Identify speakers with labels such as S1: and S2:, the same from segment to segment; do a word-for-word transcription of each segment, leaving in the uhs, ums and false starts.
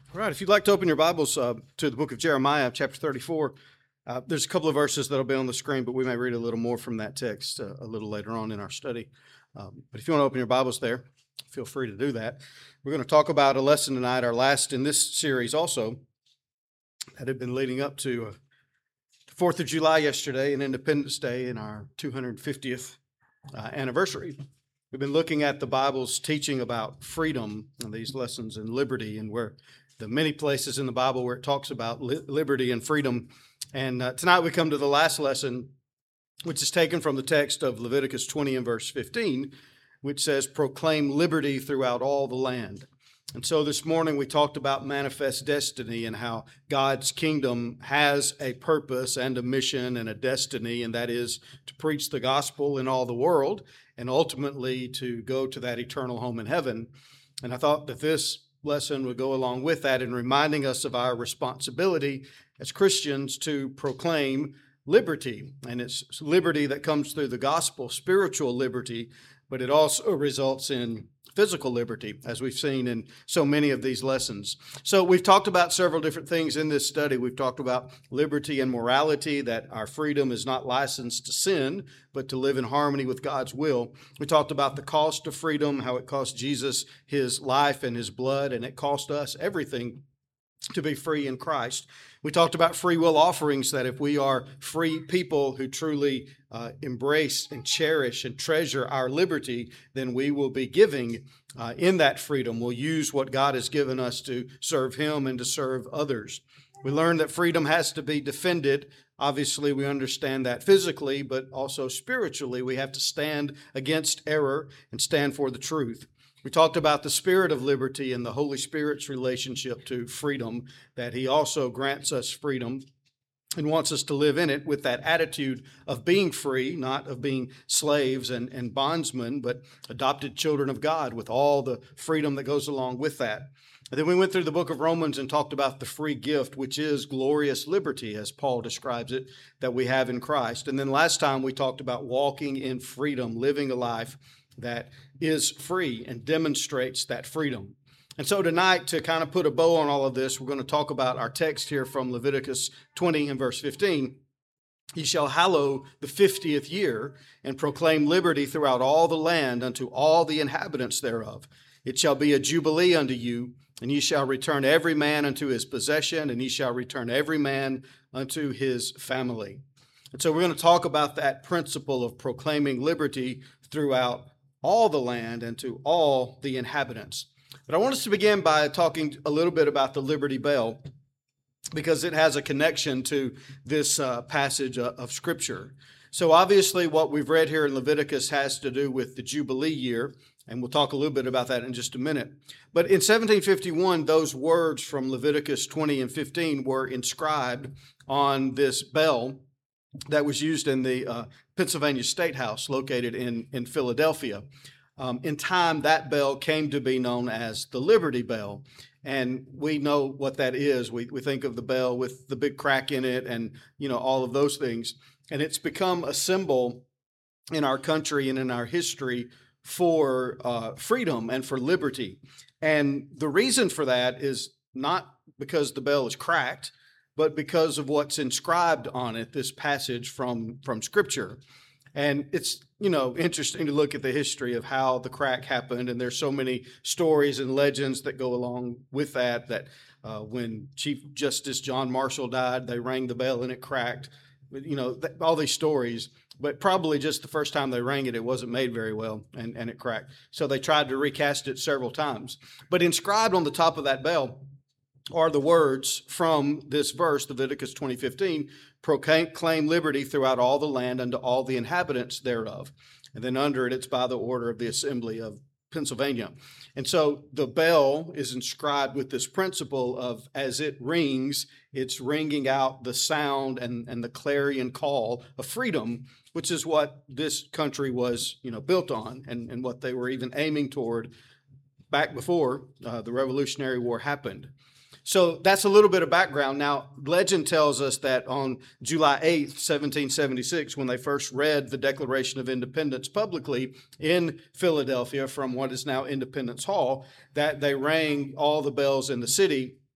S1: All right, if you'd like to open your Bibles uh, to the book of Jeremiah, chapter thirty-four, uh, there's a couple of verses that'll be on the screen, but we may read a little more from that text uh, a little later on in our study. Um, but if you want to open your Bibles there, feel free to do that. We're going to talk about a lesson tonight, our last in this series also, that had been leading up to uh, the fourth of July yesterday and Independence Day and our two hundred fiftieth uh, anniversary. We've been looking at the Bible's teaching about freedom and these lessons in liberty, and where the many places in the Bible where it talks about li- liberty and freedom. And uh, tonight we come to the last lesson, which is taken from the text of Leviticus twenty and verse fifteen, which says, "Proclaim liberty throughout all the land." And so this morning we talked about manifest destiny and how God's kingdom has a purpose and a mission and a destiny, and that is to preach the gospel in all the world and ultimately to go to that eternal home in heaven. And I thought that this lesson would go along with that in reminding us of our responsibility as Christians to proclaim liberty. And it's liberty that comes through the gospel, spiritual liberty, but it also results in physical liberty, as we've seen in so many of these lessons. So we've talked about several different things in this study. We've talked about liberty and morality, that our freedom is not licensed to sin, but to live in harmony with God's will. We talked about the cost of freedom, how it cost Jesus his life and his blood, and it cost us everything to be free in Christ. We talked about free will offerings, that if we are free people who truly uh, embrace and cherish and treasure our liberty, then we will be giving uh, in that freedom. We'll use what God has given us to serve Him and to serve others. We learned that freedom has to be defended. Obviously, we understand that physically, but also spiritually. We have to stand against error and stand for the truth. We talked about the spirit of liberty and the Holy Spirit's relationship to freedom, that He also grants us freedom and wants us to live in it with that attitude of being free, not of being slaves and, and bondsmen, but adopted children of God with all the freedom that goes along with that. And then we went through the book of Romans and talked about the free gift, which is glorious liberty, as Paul describes it, that we have in Christ. And then last time we talked about walking in freedom, living a life that is free and demonstrates that freedom. And so tonight, to kind of put a bow on all of this, we're going to talk about our text here from Leviticus twenty and verse fifteen. "Ye shall hallow the fiftieth year, and proclaim liberty throughout all the land unto all the inhabitants thereof. It shall be a jubilee unto you, and ye shall return every man unto his possession, and ye shall return every man unto his family." And so we're going to talk about that principle of proclaiming liberty throughout all the land and to all the inhabitants. But I want us to begin by talking a little bit about the Liberty Bell, because it has a connection to this uh, passage uh, of Scripture. So obviously what we've read here in Leviticus has to do with the Jubilee year, and we'll talk a little bit about that in just a minute. But in seventeen fifty-one, those words from Leviticus twenty and fifteen were inscribed on this bell that was used in the uh, Pennsylvania State House located in, in Philadelphia. Um, in time, that bell came to be known as the Liberty Bell. And we know what that is. We, we think of the bell with the big crack in it and, you know, all of those things. And it's become a symbol in our country and in our history for uh, freedom and for liberty. And the reason for that is not because the bell is cracked, but because of what's inscribed on it, this passage from, from Scripture. And it's, you know, interesting to look at the history of how the crack happened. And there's so many stories and legends that go along with that, that uh, when Chief Justice John Marshall died, they rang the bell and it cracked. You know, th- all these stories. But probably just the first time they rang it, it wasn't made very well, and, and it cracked. So they tried to recast it several times. But inscribed on the top of that bell are the words from this verse, Leviticus twenty fifteen, "Proclaim liberty throughout all the land unto all the inhabitants thereof." And then under it, it's by the order of the Assembly of Pennsylvania. And so the bell is inscribed with this principle of, as it rings, it's ringing out the sound and, and the clarion call of freedom, which is what this country was, you know, built on, and, and what they were even aiming toward back before uh, the Revolutionary War happened. So that's a little bit of background. Now, legend tells us that on July eighth, seventeen seventy-six, when they first read the Declaration of Independence publicly in Philadelphia from what is now Independence Hall, that they rang all the bells in the city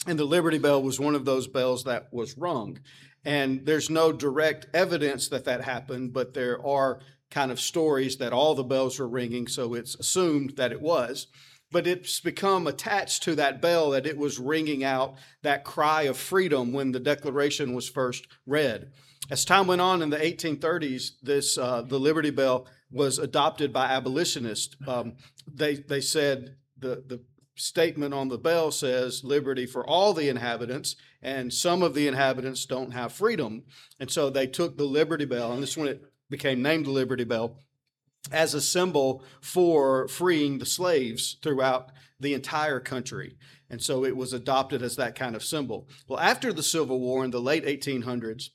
S1: And the Liberty Bell was one of those bells that was rung. And there's no direct evidence that that happened, but there are kind of stories that all the bells were ringing, so it's assumed that it was. But it's become attached to that bell that it was ringing out that cry of freedom when the Declaration was first read. As time went on in the eighteen thirties, this uh, the Liberty Bell was adopted by abolitionists. Um, they they said the the statement on the bell says liberty for all the inhabitants, and some of the inhabitants don't have freedom. And so they took the Liberty Bell, and this is when it became named the Liberty Bell, as a symbol for freeing the slaves throughout the entire country. And so it was adopted as that kind of symbol. Well, after the Civil War in the late eighteen hundreds,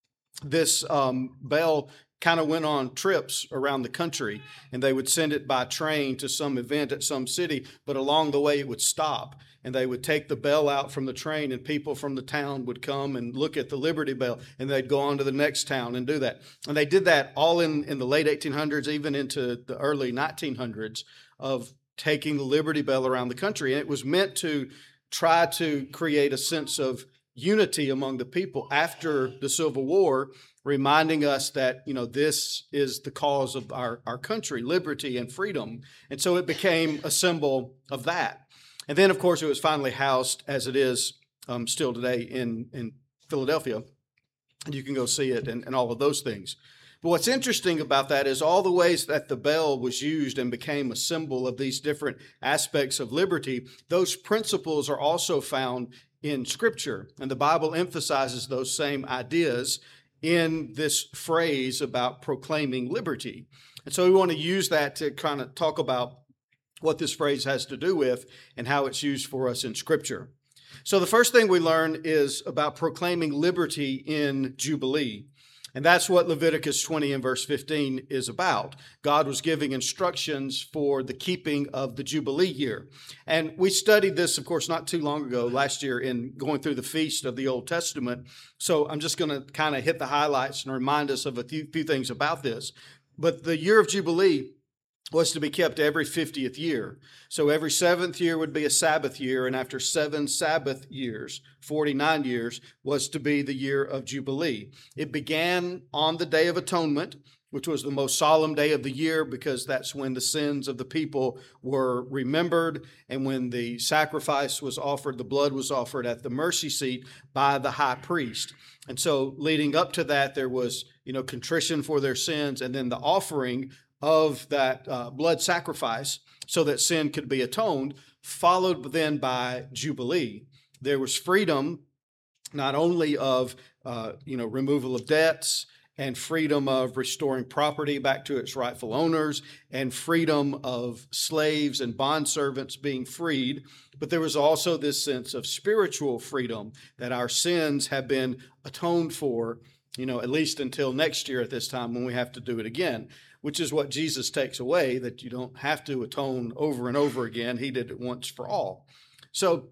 S1: this um, bell kind of went on trips around the country, and they would send it by train to some event at some city, but along the way it would stop, and they would take the bell out from the train, and people from the town would come and look at the Liberty Bell, and they'd go on to the next town and do that. And they did that all in, in the late eighteen hundreds, even into the early nineteen hundreds, of taking the Liberty Bell around the country. And it was meant to try to create a sense of unity among the people after the Civil War, reminding us that, you know, this is the cause of our, our country, liberty and freedom. And so it became a symbol of that. And then, of course, it was finally housed, as it is um, still today, in, in Philadelphia. And you can go see it and, and all of those things. But what's interesting about that is all the ways that the bell was used and became a symbol of these different aspects of liberty, those principles are also found in Scripture. And the Bible emphasizes those same ideas in this phrase about proclaiming liberty. And so we want to use that to kind of talk about what this phrase has to do with and how it's used for us in Scripture. So the first thing we learn is about proclaiming liberty in Jubilee. And that's what Leviticus twenty and verse fifteen is about. God was giving instructions for the keeping of the Jubilee year. And we studied this, of course, not too long ago, last year, in going through the feast of the Old Testament. So I'm just going to kind of hit the highlights and remind us of a few, few things about this. But the year of Jubilee was to be kept every fiftieth year. So every seventh year would be a Sabbath year, and after seven Sabbath years, forty-nine years, was to be the year of Jubilee. It began on the Day of Atonement, which was the most solemn day of the year because that's when the sins of the people were remembered and when the sacrifice was offered, the blood was offered at the mercy seat by the high priest. And so leading up to that, there was, you know, contrition for their sins and then the offering of that uh, blood sacrifice so that sin could be atoned, followed then by Jubilee. There was freedom not only of, uh, you know, removal of debts and freedom of restoring property back to its rightful owners and freedom of slaves and bondservants being freed, but there was also this sense of spiritual freedom that our sins have been atoned for, you know, at least until next year at this time when we have to do it again, which is what Jesus takes away, that you don't have to atone over and over again. He did it once for all. So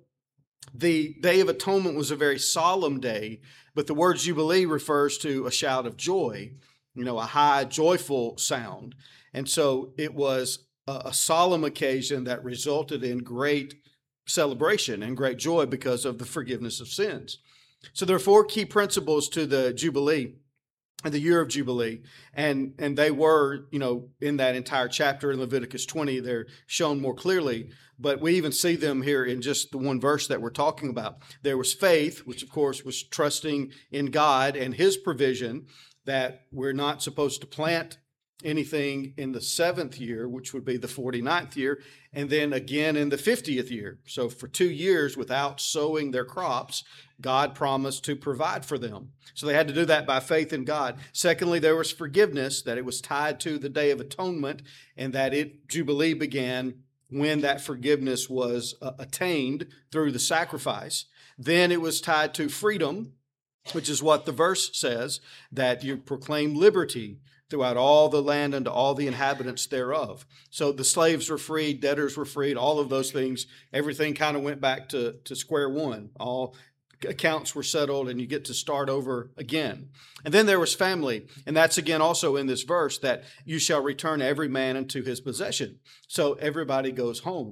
S1: the Day of Atonement was a very solemn day, but the word Jubilee refers to a shout of joy, you know, a high, joyful sound. And so it was a, a solemn occasion that resulted in great celebration and great joy because of the forgiveness of sins. So there are four key principles to the Jubilee and the year of Jubilee, and and they were, you know, in that entire chapter in Leviticus twenty, they're shown more clearly, but we even see them here in just the one verse that we're talking about. There was faith, which of course was trusting in God and His provision, that we're not supposed to plant anything in the seventh year, which would be the forty-ninth year, and then again in the fiftieth year. So for two years without sowing their crops, God promised to provide for them. So they had to do that by faith in God. Secondly, there was forgiveness, that it was tied to the Day of Atonement, and that it Jubilee began when that forgiveness was uh, attained through the sacrifice. Then it was tied to freedom, which is what the verse says, that you proclaim liberty throughout all the land and to all the inhabitants thereof. So the slaves were freed, debtors were freed, all of those things, everything kind of went back to, to square one. All accounts were settled and you get to start over again. And then there was family. And that's again also in this verse, that you shall return every man into his possession. So everybody goes home.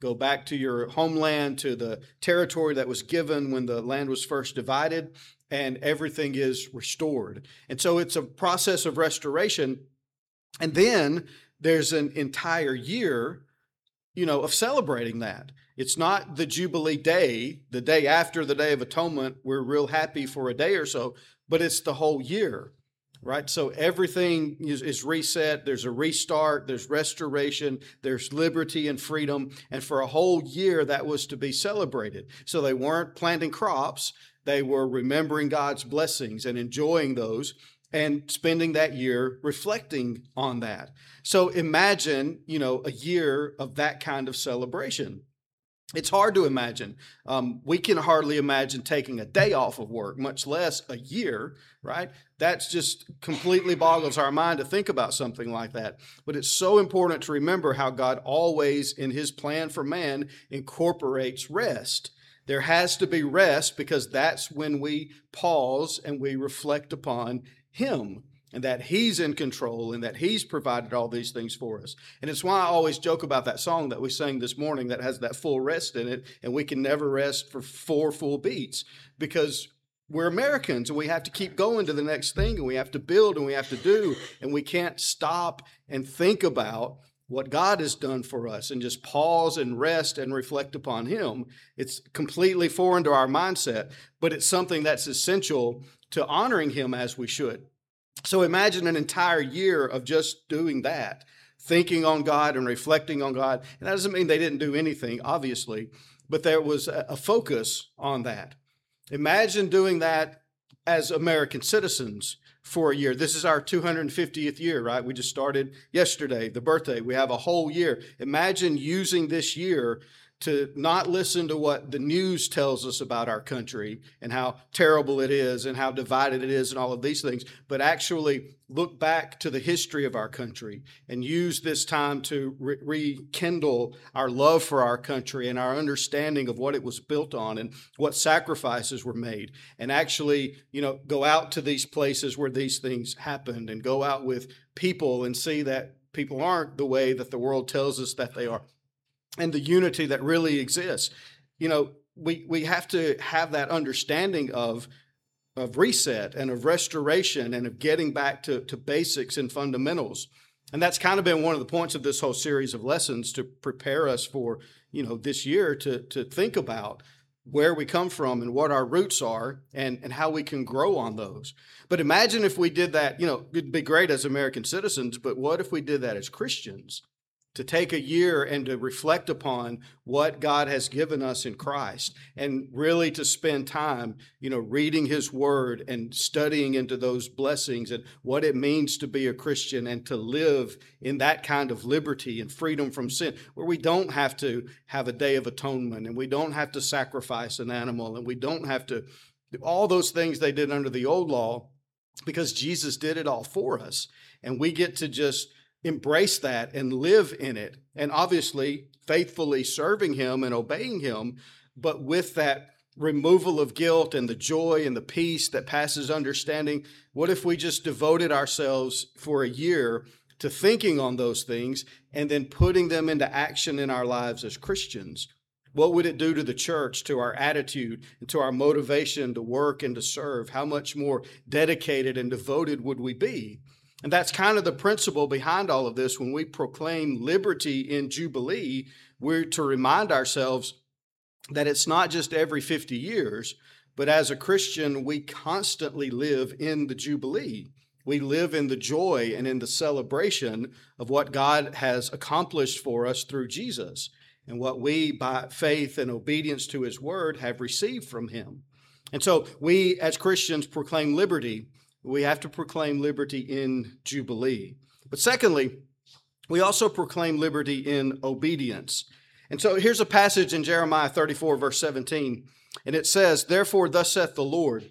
S1: Go back to your homeland, to the territory that was given when the land was first divided, and everything is restored. And so it's a process of restoration. And then there's an entire year, you know, of celebrating that. It's not the Jubilee day, the day after the Day of Atonement. We're real happy for a day or so, but it's the whole year, right? So everything is, is reset. There's a restart. There's restoration. There's liberty and freedom. And for a whole year, that was to be celebrated. So they weren't planting crops. They were remembering God's blessings and enjoying those, and spending that year reflecting on that. So imagine, you know, a year of that kind of celebration. It's hard to imagine. Um, we can hardly imagine taking a day off of work, much less a year, right? That's just completely boggles our mind to think about something like that. But it's so important to remember how God always, in his plan for man, incorporates rest. There has to be rest, because that's when we pause and we reflect upon him, and that he's in control, and that he's provided all these things for us. And it's why I always joke about that song that we sang this morning that has that full rest in it, and we can never rest for four full beats, because we're Americans and we have to keep going to the next thing, and we have to build and we have to do, and we can't stop and think about what God has done for us and just pause and rest and reflect upon him. It's completely foreign to our mindset, but it's something that's essential to honoring him as we should. So imagine an entire year of just doing that, thinking on God and reflecting on God. And that doesn't mean they didn't do anything, obviously, but there was a focus on that. Imagine doing that as American citizens for a year. This is our two hundred fiftieth year, right? We just started yesterday, the birthday. We have a whole year. Imagine using this year to not listen to what the news tells us about our country and how terrible it is and how divided it is and all of these things, but actually look back to the history of our country and use this time to re- rekindle our love for our country and our understanding of what it was built on and what sacrifices were made, and actually, you know, go out to these places where these things happened and go out with people and see that people aren't the way that the world tells us that they are, and the unity that really exists. You know, we, we have to have that understanding of, of reset and of restoration and of getting back to, to basics and fundamentals. And that's kind of been one of the points of this whole series of lessons, to prepare us for, you know, this year, to, to think about where we come from and what our roots are, and, and how we can grow on those. But imagine if we did that. You know, it'd be great as American citizens, but what if we did that as Christians? To take a year and to reflect upon what God has given us in Christ, and really to spend time, you know, reading his word and studying into those blessings and what it means to be a Christian and to live in that kind of liberty and freedom from sin, where we don't have to have a day of atonement, and we don't have to sacrifice an animal, and we don't have to do all those things they did under the old law, because Jesus did it all for us. And we get to just embrace that and live in it, and obviously faithfully serving him and obeying him, but with that removal of guilt and the joy and the peace that passes understanding. What if we just devoted ourselves for a year to thinking on those things and then putting them into action in our lives as Christians? What would it do to the church, to our attitude, and to our motivation to work and to serve? How much more dedicated and devoted would we be? And that's kind of the principle behind all of this. When we proclaim liberty in Jubilee, we're to remind ourselves that it's not just every fifty years, but as a Christian, we constantly live in the Jubilee. We live in the joy and in the celebration of what God has accomplished for us through Jesus, and what we, by faith and obedience to his word, have received from him. And so we, as Christians, proclaim liberty. We have to proclaim liberty in Jubilee. But secondly, we also proclaim liberty in obedience. And so here's a passage in Jeremiah thirty-four, verse seventeen, and it says, "Therefore thus saith the Lord,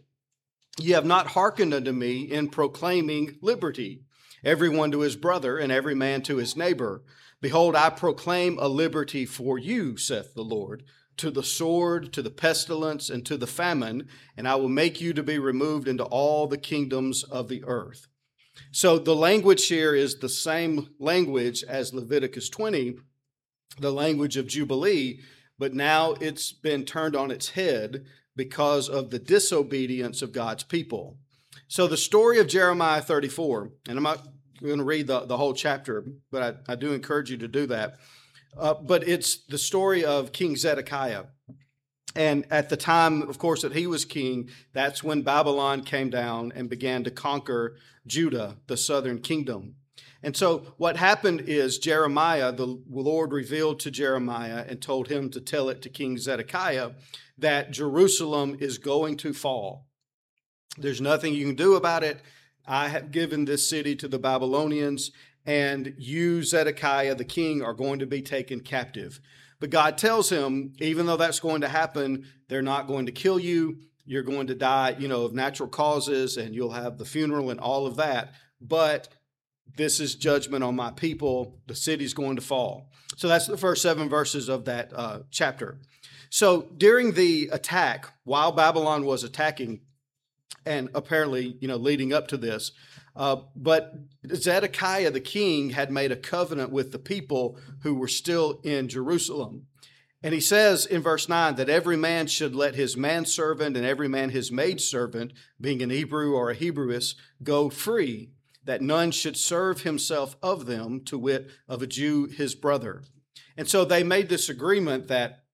S1: ye have not hearkened unto me in proclaiming liberty, every one to his brother, and every man to his neighbor. Behold, I proclaim a liberty for you, saith the Lord, to the sword, to the pestilence, and to the famine, and I will make you to be removed into all the kingdoms of the earth." So the language here is the same language as Leviticus twenty, the language of Jubilee, but now it's been turned on its head because of the disobedience of God's people. So the story of Jeremiah thirty-four, and I'm not going to read the, the whole chapter, but I, I do encourage you to do that. Uh, but it's the story of King Zedekiah. And at the time, of course, that he was king, that's when Babylon came down and began to conquer Judah, the southern kingdom. And so what happened is Jeremiah, the Lord revealed to Jeremiah and told him to tell it to King Zedekiah that Jerusalem is going to fall. There's nothing you can do about it. I have given this city to the Babylonians, and you, Zedekiah, the king, are going to be taken captive. But God tells him, even though that's going to happen, they're not going to kill you. You're going to die, you know, of natural causes, and you'll have the funeral and all of that. But this is judgment on my people. The city's going to fall. So that's the first seven verses of that uh, chapter. So during the attack, while Babylon was attacking, and apparently, you know, leading up to this, uh, but Zedekiah the king had made a covenant with the people who were still in Jerusalem. And he says in verse nine that every man should let his manservant and every man his maidservant, being an Hebrew or a Hebrewess, go free, that none should serve himself of them, to wit, of a Jew his brother. And so they made this agreement that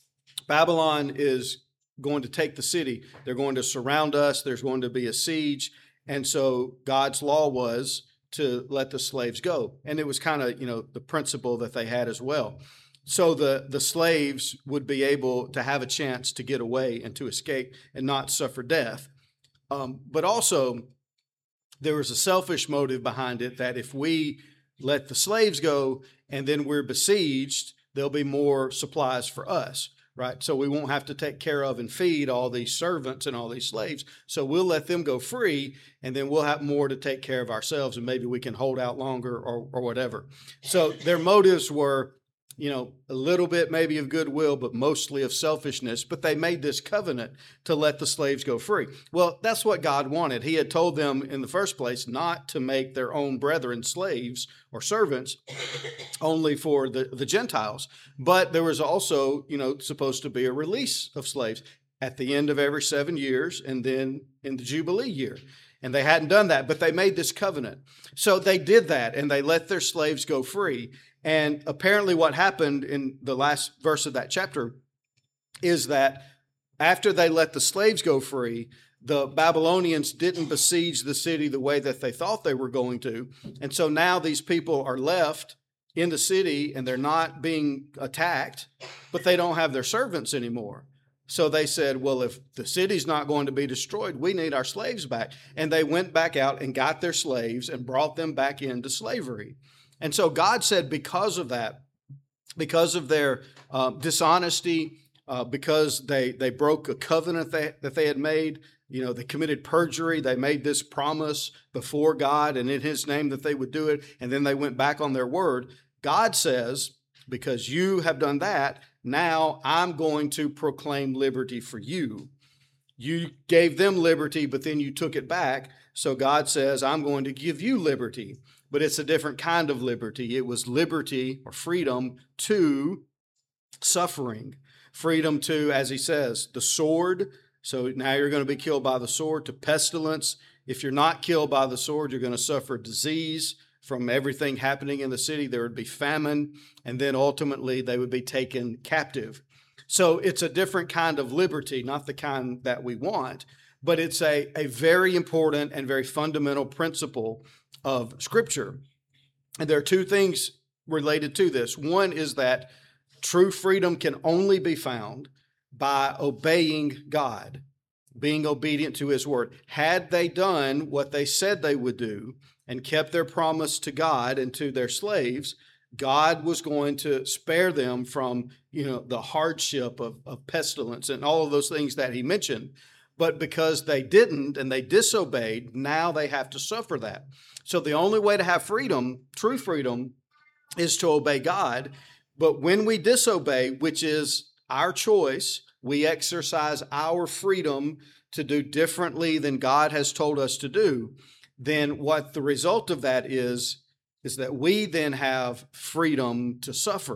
S1: Babylon is going to take the city. They're going to surround us. There's going to be a siege. And so God's law was to let the slaves go. And it was kind of, you know, the principle that they had as well. So the, the slaves would be able to have a chance to get away and to escape and not suffer death. Um, but also, there was a selfish motive behind it, that if we let the slaves go and then we're besieged, there'll be more supplies for us. Right? So we won't have to take care of and feed all these servants and all these slaves. So we'll let them go free, and then we'll have more to take care of ourselves, and maybe we can hold out longer or, or whatever. So their motives were, you know, a little bit maybe of goodwill, but mostly of selfishness. But they made this covenant to let the slaves go free. Well, that's what God wanted. He had told them in the first place not to make their own brethren slaves or servants, only for the, the Gentiles. But there was also, you know, supposed to be a release of slaves at the end of every seven years and then in the Jubilee year. And they hadn't done that, but they made this covenant. So they did that, and they let their slaves go free. And apparently what happened in the last verse of that chapter is that after they let the slaves go free, the Babylonians didn't besiege the city the way that they thought they were going to. And so now these people are left in the city, and they're not being attacked, but they don't have their servants anymore. So they said, well, if the city's not going to be destroyed, we need our slaves back. And they went back out and got their slaves and brought them back into slavery. And so God said, because of that, because of their uh, dishonesty, uh, because they, they broke a covenant they, that they had made, you know, they committed perjury, they made this promise before God and in his name that they would do it, and then they went back on their word. God says, because you have done that, now I'm going to proclaim liberty for you. You gave them liberty, but then you took it back. So God says, I'm going to give you liberty. But it's a different kind of liberty. It was liberty or freedom to suffering. Freedom to, as he says, the sword. So now you're going to be killed by the sword, to pestilence. If you're not killed by the sword, you're going to suffer disease from everything happening in the city. There would be famine, and then ultimately they would be taken captive. So it's a different kind of liberty, not the kind that we want, but it's a, a very important and very fundamental principle of Scripture. And there are two things related to this. One is that true freedom can only be found by obeying God, being obedient to his word. Had they done what they said they would do and kept their promise to God and to their slaves, God was going to spare them from, you know, the hardship of, of pestilence and all of those things that he mentioned. But because they didn't and they disobeyed, now they have to suffer that. So the only way to have freedom, true freedom, is to obey God. But when we disobey, which is our choice, we exercise our freedom to do differently than God has told us to do, then what the result of that is, is that we then have freedom to suffer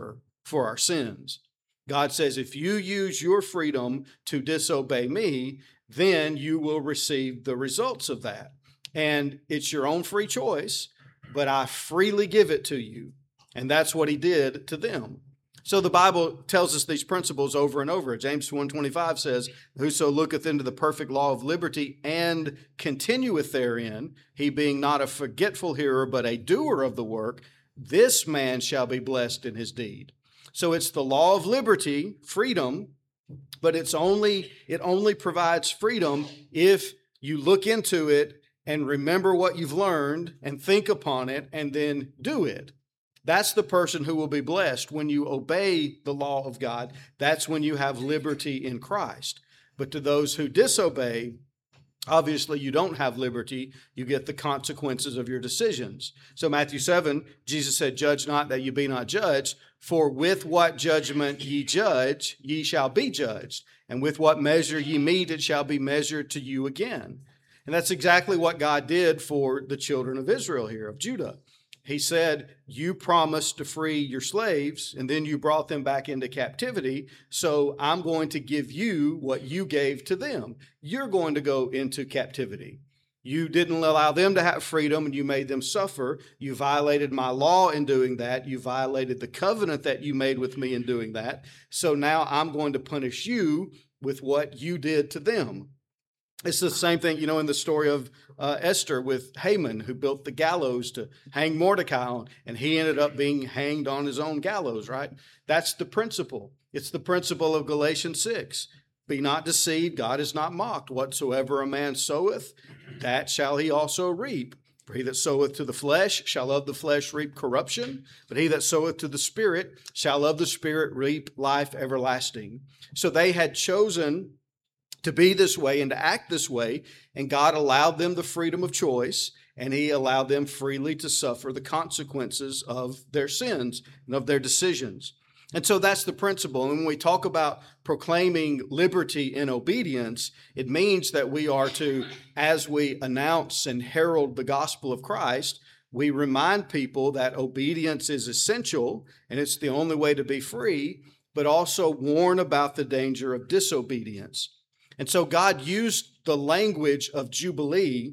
S1: for our sins. God says, if you use your freedom to disobey me, then you will receive the results of that. And it's your own free choice, but I freely give it to you. And that's what he did to them. So the Bible tells us these principles over and over. James one twenty-five says, whoso looketh into the perfect law of liberty and continueth therein, he being not a forgetful hearer, but a doer of the work, this man shall be blessed in his deed. So it's the law of liberty, freedom, but it's only it only provides freedom if you look into it and remember what you've learned and think upon it and then do it. That's the person who will be blessed. When you obey the law of God, that's when you have liberty in Christ. But to those who disobey, obviously you don't have liberty. You get the consequences of your decisions. So Matthew seven, Jesus said, judge not that you be not judged, for with what judgment ye judge, ye shall be judged. And with what measure ye mete, it shall be measured to you again. And that's exactly what God did for the children of Israel here, of Judah. He said, you promised to free your slaves, and then you brought them back into captivity, so I'm going to give you what you gave to them. You're going to go into captivity. You didn't allow them to have freedom, and you made them suffer. You violated my law in doing that. You violated the covenant that you made with me in doing that. So now I'm going to punish you with what you did to them. It's the same thing, you know, in the story of uh, Esther with Haman, who built the gallows to hang Mordecai on, and he ended up being hanged on his own gallows, right? That's the principle. It's the principle of Galatians six. Be not deceived, God is not mocked. Whatsoever a man soweth, that shall he also reap. For he that soweth to the flesh shall of the flesh reap corruption, but he that soweth to the Spirit shall of the Spirit reap life everlasting. So they had chosen to be this way and to act this way, and God allowed them the freedom of choice, and he allowed them freely to suffer the consequences of their sins and of their decisions. And so that's the principle. And when we talk about proclaiming liberty in obedience, it means that we are to, as we announce and herald the gospel of Christ, we remind people that obedience is essential and it's the only way to be free, but also warn about the danger of disobedience. And so God used the language of Jubilee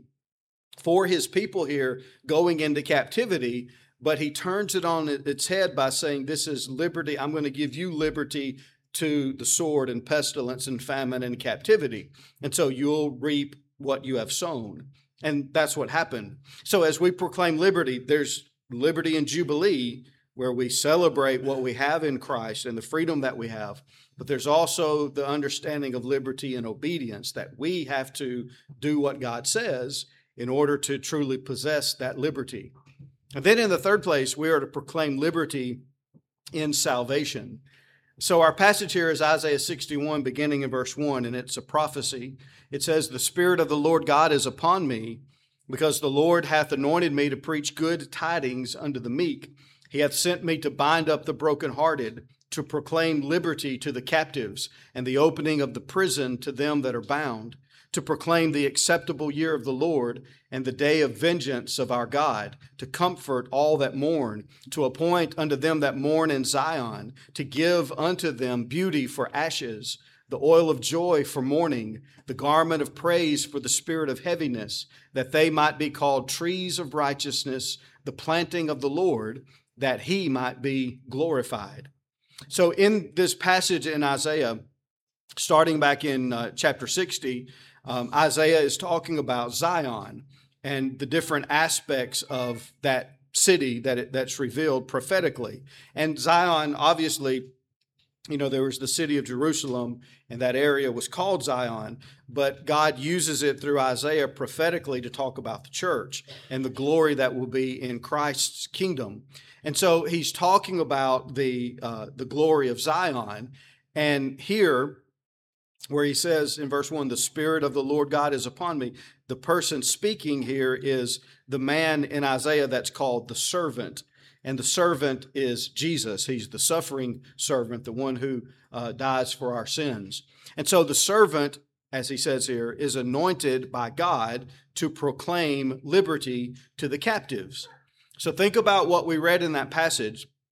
S1: for his people here going into captivity, but he turns it on its head by saying, this is liberty. I'm going to give you liberty to the sword and pestilence and famine and captivity. And so you'll reap what you have sown. And that's what happened. So as we proclaim liberty, there's liberty in Jubilee, where we celebrate what we have in Christ and the freedom that we have. But there's also the understanding of liberty and obedience, that we have to do what God says in order to truly possess that liberty. And then in the third place, we are to proclaim liberty in salvation. So our passage here is Isaiah sixty-one, beginning in verse one, and it's a prophecy. It says, the Spirit of the Lord God is upon me, because the Lord hath anointed me to preach good tidings unto the meek. He hath sent me to bind up the brokenhearted, to proclaim liberty to the captives, and the opening of the prison to them that are bound, to proclaim the acceptable year of the Lord, and the day of vengeance of our God, to comfort all that mourn, to appoint unto them that mourn in Zion, to give unto them beauty for ashes, the oil of joy for mourning, the garment of praise for the spirit of heaviness, that they might be called trees of righteousness, the planting of the Lord, that he might be glorified. So in this passage in Isaiah, starting back in uh, chapter sixty, um, Isaiah is talking about Zion and the different aspects of that city that it, that's revealed prophetically. And Zion, obviously, you know, there was the city of Jerusalem, and that area was called Zion, but God uses it through Isaiah prophetically to talk about the church and the glory that will be in Christ's kingdom. And so he's talking about the uh, the glory of Zion. And here, where he says in verse one, the Spirit of the Lord God is upon me, the person speaking here is the man in Isaiah that's called the servant. And the servant is Jesus. He's the suffering servant, the one who uh, dies for our sins. And so the servant, as he says here, is anointed by God to proclaim liberty to the captives. So think about what we read in that passage.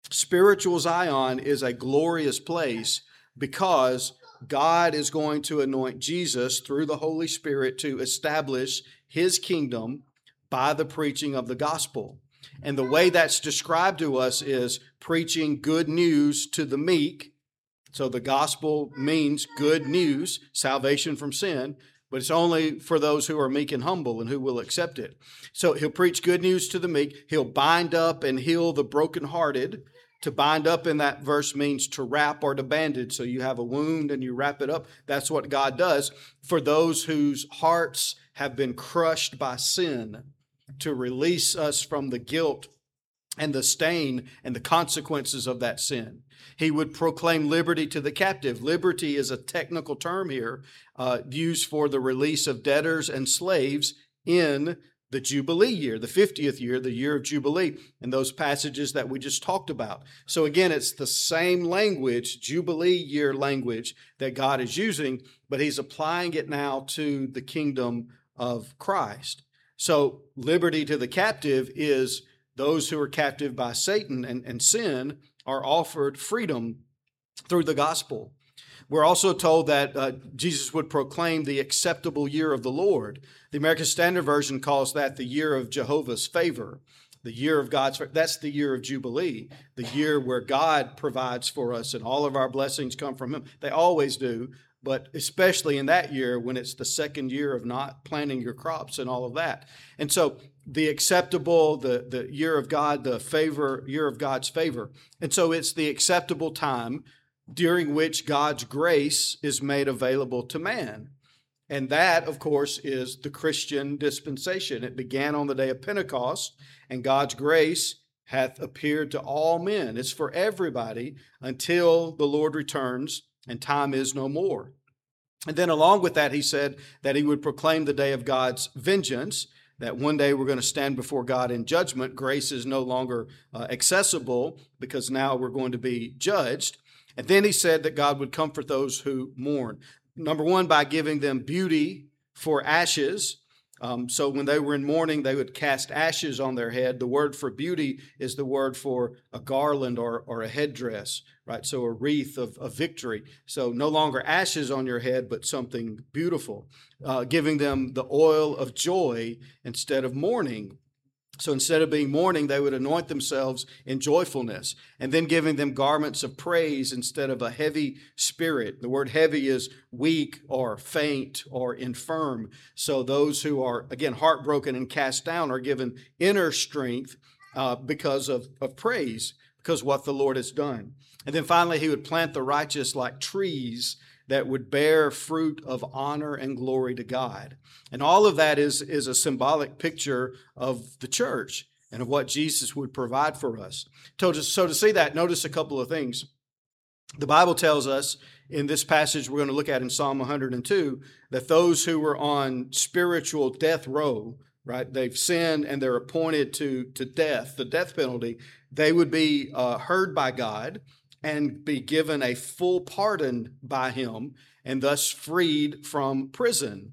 S1: Spiritual Zion is a glorious place because God is going to anoint Jesus through the Holy Spirit to establish his kingdom by the preaching of the gospel. And the way that's described to us is preaching good news to the meek. So the gospel means good news, salvation from sin, but it's only for those who are meek and humble and who will accept it. So he'll preach good news to the meek. He'll bind up and heal the brokenhearted. To bind up in that verse means to wrap or to bandage. So you have a wound and you wrap it up. That's what God does for those whose hearts have been crushed by sin, to release us from the guilt and the stain and the consequences of that sin. He would proclaim liberty to the captive. Liberty is a technical term here uh, used for the release of debtors and slaves in the Jubilee year, the fiftieth year, the year of Jubilee, and those passages that we just talked about. So again, it's the same language, Jubilee year language, that God is using, but he's applying it now to the kingdom of Christ. So liberty to the captive is those who are captive by Satan and, and sin are offered freedom through the gospel. We're also told that uh, Jesus would proclaim the acceptable year of the Lord. The American Standard Version calls that the year of Jehovah's favor, the year of God's favor. That's the year of Jubilee, the year where God provides for us and all of our blessings come from him. They always do, but especially in that year when it's the second year of not planting your crops and all of that. And so the acceptable, the, the year of God, the favor, year of God's favor. And so it's the acceptable time during which God's grace is made available to man. And that, of course, is the Christian dispensation. It began on the day of Pentecost, and God's grace hath appeared to all men. It's for everybody until the Lord returns and time is no more. And then along with that, he said that he would proclaim the day of God's vengeance, that one day we're going to stand before God in judgment. Grace is no longer uh, accessible because now we're going to be judged. And then he said that God would comfort those who mourn. Number one, by giving them beauty for ashes. Um, so when they were in mourning, they would cast ashes on their head. The word for beauty is the word for a garland or, or a headdress, right? So a wreath of, of victory. So no longer ashes on your head, but something beautiful. Uh, giving them the oil of joy instead of mourning. So instead of being mourning, they would anoint themselves in joyfulness, and then giving them garments of praise instead of a heavy spirit. The word heavy is weak or faint or infirm. So those who are, again, heartbroken and cast down are given inner strength uh, because of, of praise, because of what the Lord has done. And then finally, he would plant the righteous like trees that would bear fruit of honor and glory to God. And all of that is, is a symbolic picture of the church and of what Jesus would provide for us. So to, so to see that, notice a couple of things. The Bible tells us in this passage we're going to look at in Psalm one hundred two that those who were on spiritual death row, right, they've sinned and they're appointed to, to death, the death penalty, they would be uh, heard by God and be given a full pardon by him and thus freed from prison.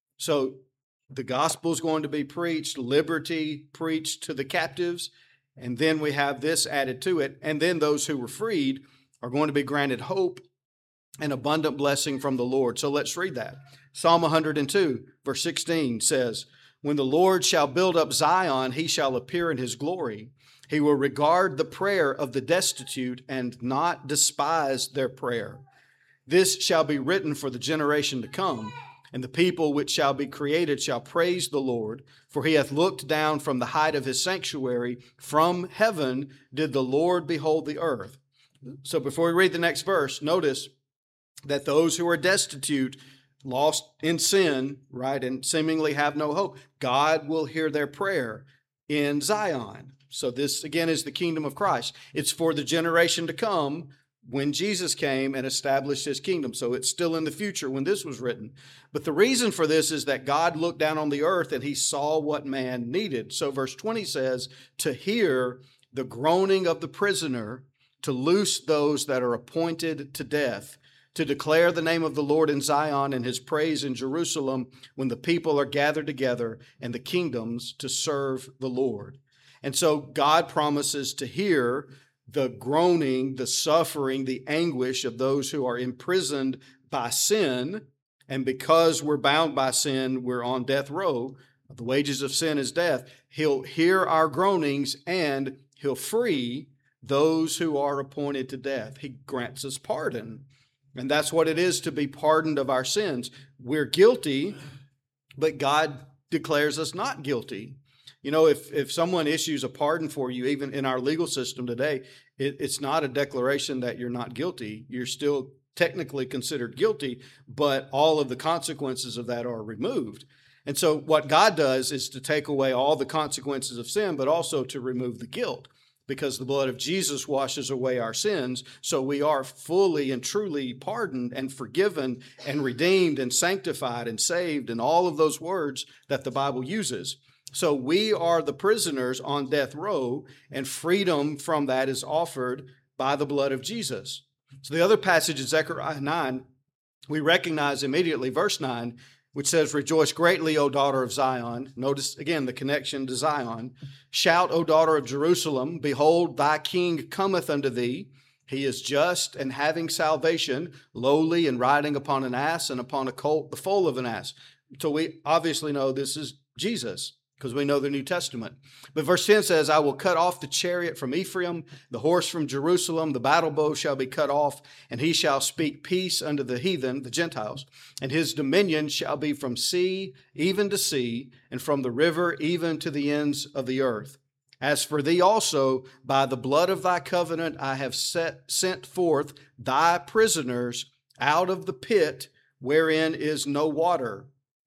S1: So the gospel is going to be preached, liberty preached to the captives, and then we have this added to it. And then those who were freed are going to be granted hope and abundant blessing from the Lord. So let's read that. Psalm one hundred two, verse sixteen says, "When the Lord shall build up Zion, he shall appear in his glory. He will regard the prayer of the destitute and not despise their prayer. This shall be written for the generation to come, and the people which shall be created shall praise the Lord, for he hath looked down from the height of his sanctuary. From heaven did the Lord behold the earth." So before we read the next verse, notice that those who are destitute, lost in sin, right, and seemingly have no hope, God will hear their prayer in Zion. So this, again, is the kingdom of Christ. It's for the generation to come when Jesus came and established his kingdom. So it's still in the future when this was written. But the reason for this is that God looked down on the earth and he saw what man needed. So verse twenty says, to hear the groaning of the prisoner, to loose those that are appointed to death, to declare the name of the Lord in Zion and his praise in Jerusalem when the people are gathered together and the kingdoms to serve the Lord. And so God promises to hear the groaning, the suffering, the anguish of those who are imprisoned by sin. And because we're bound by sin, we're on death row. The wages of sin is death. He'll hear our groanings and he'll free those who are appointed to death. He grants us pardon. And that's what it is to be pardoned of our sins. We're guilty, but God declares us not guilty. You know, if, if someone issues a pardon for you, even in our legal system today, it, it's not a declaration that you're not guilty. You're still technically considered guilty, but all of the consequences of that are removed. And so what God does is to take away all the consequences of sin, but also to remove the guilt, because the blood of Jesus washes away our sins. So we are fully and truly pardoned and forgiven and redeemed and sanctified and saved, and all of those words that the Bible uses. So we are the prisoners on death row, and freedom from that is offered by the blood of Jesus. So the other passage in Zechariah nine, we recognize immediately verse nine, which says, "Rejoice greatly, O daughter of Zion." Notice again the connection to Zion. "Shout, O daughter of Jerusalem, behold, thy king cometh unto thee. He is just and having salvation, lowly and riding upon an ass and upon a colt, the foal of an ass." So we obviously know this is Jesus, because we know the New Testament. But verse ten says, "I will cut off the chariot from Ephraim, the horse from Jerusalem, the battle bow shall be cut off, and he shall speak peace unto the heathen," the Gentiles, "and his dominion shall be from sea even to sea, and from the river even to the ends of the earth. As for thee also, by the blood of thy covenant I have set, sent forth thy prisoners out of the pit wherein is no water.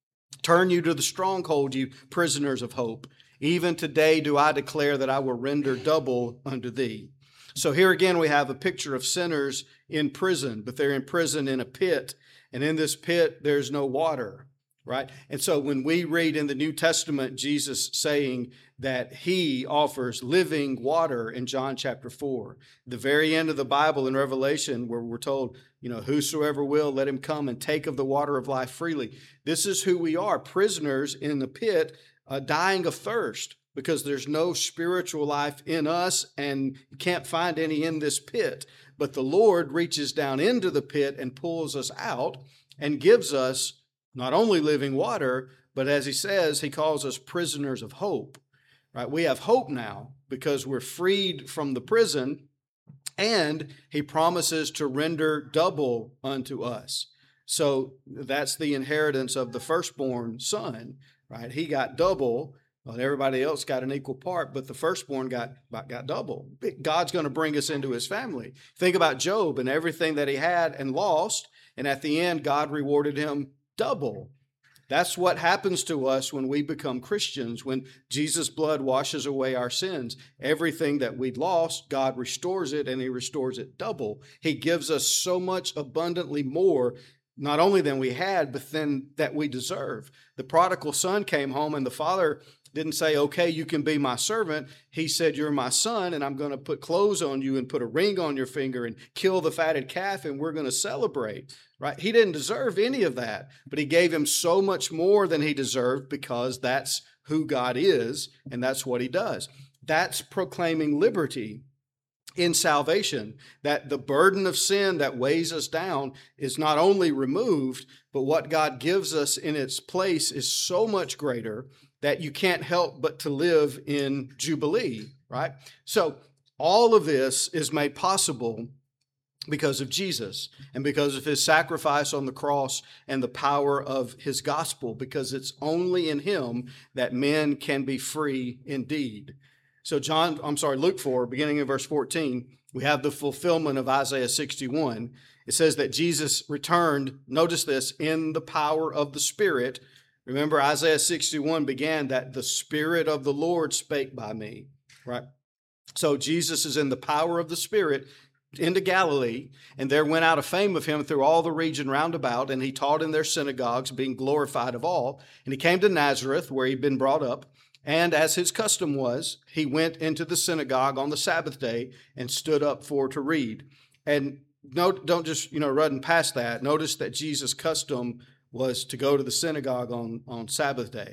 S1: Turn you to the stronghold, you prisoners of hope. Even today do I declare that I will render double unto thee." So here again we have a picture of sinners in prison, but they're in prison in a pit. And in this pit, there's no water, right? And so when we read in the New Testament, Jesus saying that he offers living water in John chapter four, the very end of the Bible in Revelation where we're told, you know, "Whosoever will, let him come and take of the water of life freely." This is who we are, prisoners in the pit, uh, dying of thirst, because there's no spiritual life in us and you can't find any in this pit. But the Lord reaches down into the pit and pulls us out and gives us not only living water, but as he says, he calls us prisoners of hope, right? We have hope now because we're freed from the prison, and he promises to render double unto us. So that's the inheritance of the firstborn son, right? He got double. Well, everybody else got an equal part, but the firstborn got, got double. God's going to bring us into his family. Think about Job and everything that he had and lost, and at the end, God rewarded him double. That's what happens to us when we become Christians, when Jesus' blood washes away our sins. Everything that we'd lost, God restores it, and he restores it double. He gives us so much abundantly more, not only than we had, but then that we deserve. The prodigal son came home, and the father didn't say, "Okay, you can be my servant." He said, "You're my son, and I'm going to put clothes on you and put a ring on your finger and kill the fatted calf, and we're going to celebrate." Right? He didn't deserve any of that, but he gave him so much more than he deserved because that's who God is, and that's what he does. That's proclaiming liberty in salvation, that the burden of sin that weighs us down is not only removed, but what God gives us in its place is so much greater that you can't help but to live in Jubilee, right? So all of this is made possible because of Jesus and because of his sacrifice on the cross and the power of his gospel, because it's only in him that men can be free indeed. So John, I'm sorry, Luke four, beginning in verse fourteen, we have the fulfillment of Isaiah sixty-one. It says that Jesus returned, notice this, in the power of the Spirit. Remember, Isaiah sixty-one began that the Spirit of the Lord spake by me, right? So Jesus is in the power of the Spirit into Galilee, and there went out a fame of him through all the region round about, and he taught in their synagogues, being glorified of all. And he came to Nazareth, where he'd been brought up, and as his custom was, he went into the synagogue on the Sabbath day and stood up for to read. And note, don't just, you know, run past that. Notice that Jesus' custom was to go to the synagogue on, on Sabbath day.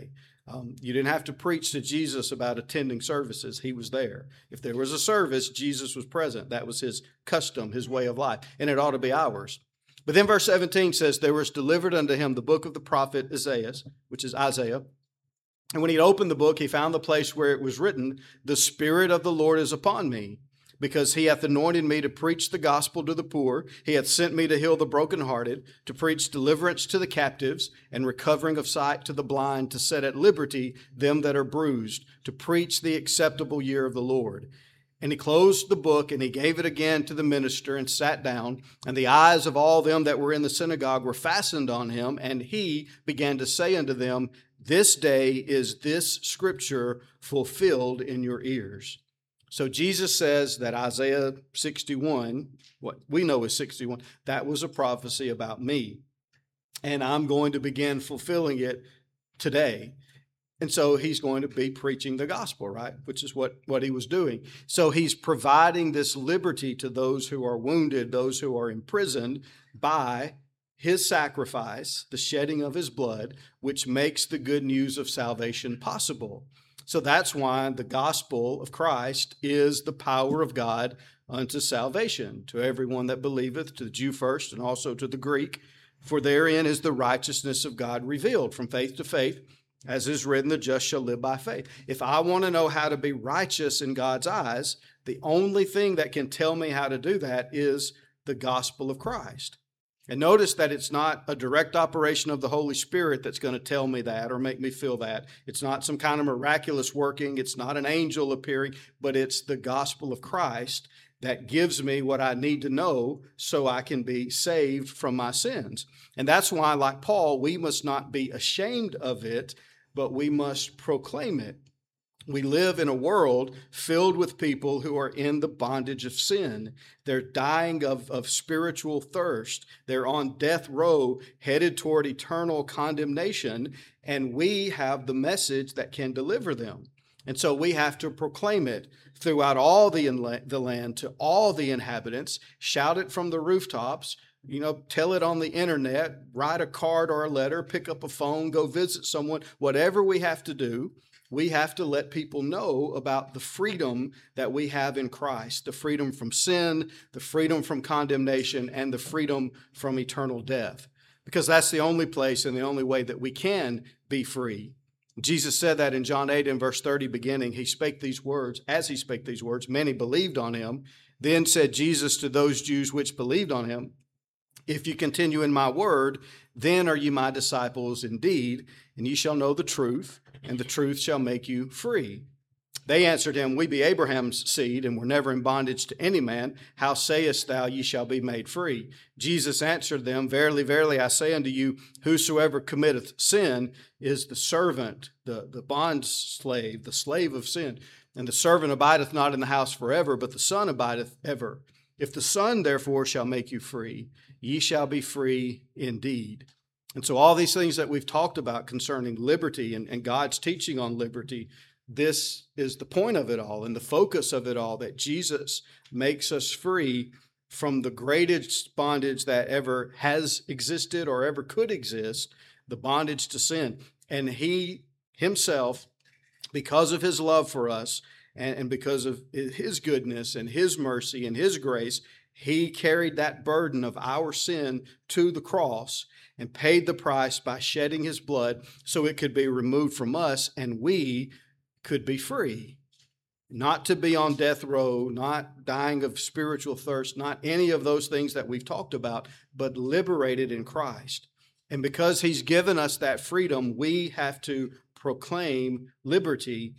S1: Um, you didn't have to preach to Jesus about attending services. He was there. If there was a service, Jesus was present. That was his custom, his way of life, and it ought to be ours. But then verse seventeen says, there was delivered unto him the book of the prophet Isaiah, which is Isaiah. And when he opened the book, he found the place where it was written, the Spirit of the Lord is upon me, because he hath anointed me to preach the gospel to the poor. He hath sent me to heal the brokenhearted, to preach deliverance to the captives, and recovering of sight to the blind, to set at liberty them that are bruised, to preach the acceptable year of the Lord. And he closed the book, and he gave it again to the minister, and sat down. And the eyes of all them that were in the synagogue were fastened on him, and he began to say unto them, this day is this scripture fulfilled in your ears. So Jesus says that Isaiah sixty-one, what we know is sixty-one, that was a prophecy about me. And I'm going to begin fulfilling it today. And so he's going to be preaching the gospel, right? Which is what, what he was doing. So he's providing this liberty to those who are wounded, those who are imprisoned by his sacrifice, the shedding of his blood, which makes the good news of salvation possible. So that's why the gospel of Christ is the power of God unto salvation, to everyone that believeth, to the Jew first and also to the Greek. For therein is the righteousness of God revealed from faith to faith, as is written, the just shall live by faith. If I want to know how to be righteous in God's eyes, the only thing that can tell me how to do that is the gospel of Christ. And notice that it's not a direct operation of the Holy Spirit that's going to tell me that or make me feel that. It's not some kind of miraculous working. It's not an angel appearing, but it's the gospel of Christ that gives me what I need to know so I can be saved from my sins. And that's why, like Paul, we must not be ashamed of it, but we must proclaim it. We live in a world filled with people who are in the bondage of sin. They're dying of, of spiritual thirst. They're on death row, headed toward eternal condemnation, and we have the message that can deliver them. And so we have to proclaim it throughout all the, inla- the land to all the inhabitants, shout it from the rooftops, you know, tell it on the internet, write a card or a letter, pick up a phone, go visit someone, whatever we have to do. We have to let people know about the freedom that we have in Christ, the freedom from sin, the freedom from condemnation, and the freedom from eternal death, because that's the only place and the only way that we can be free. Jesus said that in John eight and verse thirty beginning. He spake these words. As he spake these words, many believed on him. Then said Jesus to those Jews which believed on him, if you continue in my word, then are ye my disciples indeed, and ye shall know the truth, and the truth shall make you free. They answered him, we be Abraham's seed, and were never in bondage to any man. How sayest thou, ye shall be made free? Jesus answered them, verily, verily, I say unto you, whosoever committeth sin is the servant, the, the bond slave, the slave of sin. And the servant abideth not in the house forever, but the Son abideth ever. If the Son therefore shall make you free, ye shall be free indeed. And so all these things that we've talked about concerning liberty and, and God's teaching on liberty, this is the point of it all and the focus of it all, that Jesus makes us free from the greatest bondage that ever has existed or ever could exist, the bondage to sin. And he himself, because of his love for us and, and because of his goodness and his mercy and his grace, he carried that burden of our sin to the cross and paid the price by shedding his blood so it could be removed from us and we could be free. Not to be on death row, not dying of spiritual thirst, not any of those things that we've talked about, but liberated in Christ. And because he's given us that freedom, we have to proclaim liberty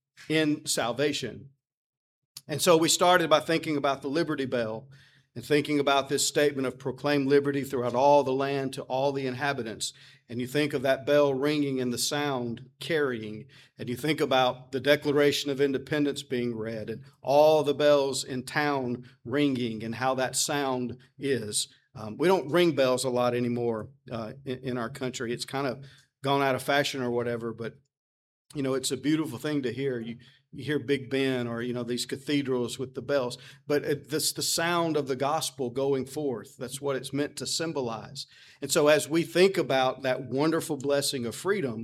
S1: in salvation. And so we started by thinking about the Liberty Bell and thinking about this statement of proclaim liberty throughout all the land to all the inhabitants. And you think of that bell ringing and the sound carrying, and you think about the Declaration of Independence being read and all the bells in town ringing and how that sound is. Um, we don't ring bells a lot anymore uh, in, in our country. It's kind of gone out of fashion or whatever, but you know, it's a beautiful thing to hear. You You hear Big Ben or, you know, these cathedrals with the bells, but it's the sound of the gospel going forth. That's what it's meant to symbolize. And so as we think about that wonderful blessing of freedom,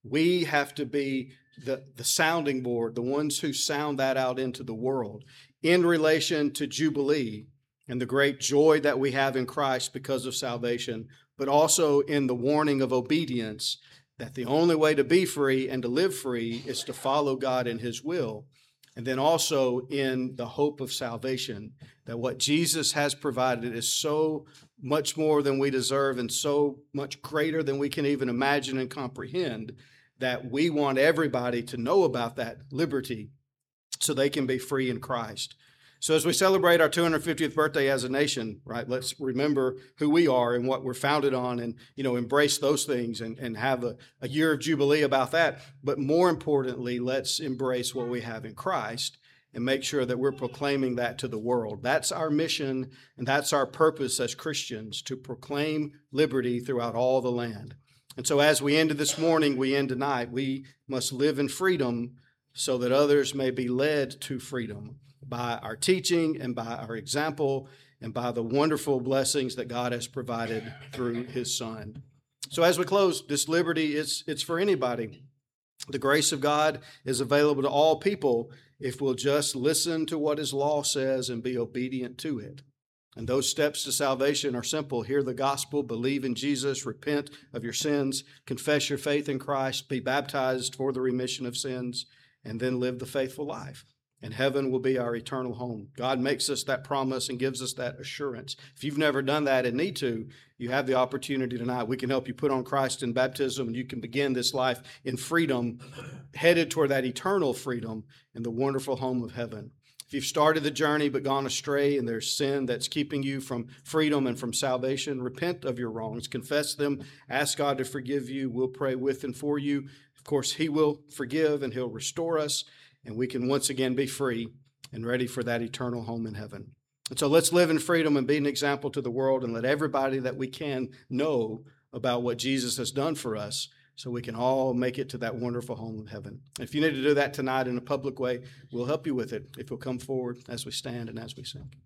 S1: We have to be the, the sounding board, the ones who sound that out into the world in relation to Jubilee and the great joy that we have in Christ because of salvation, but also in the warning of obedience, that the only way to be free and to live free is to follow God in His will. And then also in the hope of salvation, that what Jesus has provided is so much more than we deserve and so much greater than we can even imagine and comprehend, that we want everybody to know about that liberty so they can be free in Christ. So as we celebrate our two hundred fiftieth birthday as a nation, right, let's remember who we are and what we're founded on, and, you know, embrace those things and, and have a, a year of Jubilee about that. But more importantly, let's embrace what we have in Christ and make sure that we're proclaiming that to the world. That's our mission, and that's our purpose as Christians, to proclaim liberty throughout all the land. And so as we ended this morning, we end tonight. We must live in freedom so that others may be led to freedom by our teaching and by our example and by the wonderful blessings that God has provided through His Son. So as we close, this liberty, it's, it's for anybody. The grace of God is available to all people if we'll just listen to what His law says and be obedient to it. And those steps to salvation are simple. Hear the gospel, believe in Jesus, repent of your sins, confess your faith in Christ, be baptized for the remission of sins, and then live the faithful life. And heaven will be our eternal home. God makes us that promise and gives us that assurance. If you've never done that and need to, you have the opportunity tonight. We can help you put on Christ in baptism, and you can begin this life in freedom, headed toward that eternal freedom in the wonderful home of heaven. If you've started the journey but gone astray and there's sin that's keeping you from freedom and from salvation, repent of your wrongs, confess them, ask God to forgive you. We'll pray with and for you. Of course, He will forgive and He'll restore us, and we can once again be free and ready for that eternal home in heaven. And so let's live in freedom and be an example to the world, and let everybody that we can know about what Jesus has done for us, so we can all make it to that wonderful home of heaven. If you need to do that tonight in a public way, we'll help you with it if you'll come forward as we stand and as we sing.